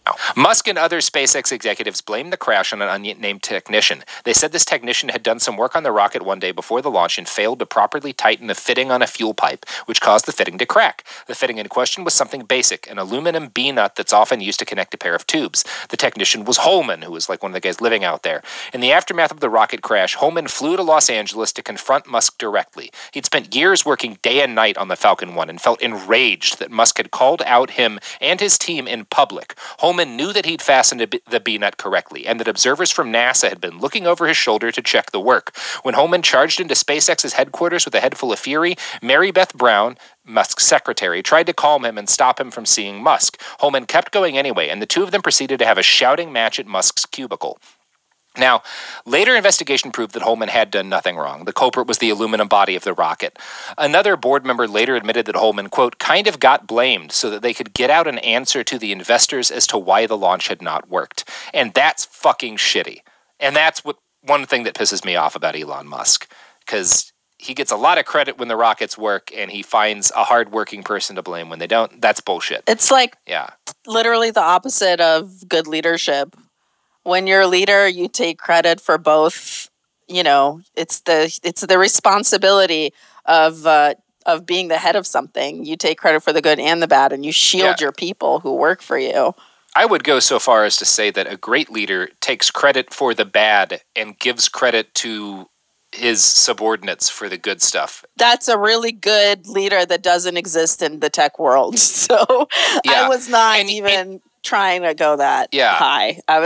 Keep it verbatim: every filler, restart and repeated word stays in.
Musk and other SpaceX executives blamed the crash on an unnamed technician. They said this technician had done some work on the rocket one day before the launch and failed to properly tighten the fitting on a fuel pipe, which caused the fitting to crack. The fitting in question was something basic, an aluminum B-nut that's often used to connect a pair of tubes. The technician was Holman, who was like one of the guys living out there. In the aftermath of the rocket crash, Holman flew to Los Angeles to confront Musk directly. He'd spent years working day and night on the Falcon one and felt enraged that Musk had called out him and his team in public. Holman knew that he'd fastened the B-nut correctly, and that observers from NASA had been looking over his shoulder to check the work. When Holman charged into SpaceX's headquarters with a head full of fury, Mary Beth Brown, Musk's secretary, tried to calm him and stop him from seeing Musk. Holman kept going anyway, and the two of them proceeded to have a shouting match at Musk's cubicle. Now, later investigation proved that Holman had done nothing wrong. The culprit was the aluminum body of the rocket. Another board member later admitted that Holman, quote, kind of got blamed so that they could get out an answer to the investors as to why the launch had not worked. And that's fucking shitty. And that's what one thing that pisses me off about Elon Musk. Because he gets a lot of credit when the rockets work, and he finds a hardworking person to blame when they don't. That's bullshit. It's like yeah. literally the opposite of good leadership. When you're a leader, you take credit for both. You know, it's the it's the responsibility of uh, of being the head of something. You take credit for the good and the bad, and you shield Yeah. your people who work for you. I would go so far as to say that a great leader takes credit for the bad and gives credit to his subordinates for the good stuff. That's a really good leader that doesn't exist in the tech world. So yeah. I was not and, even and, trying to go that yeah. high. I was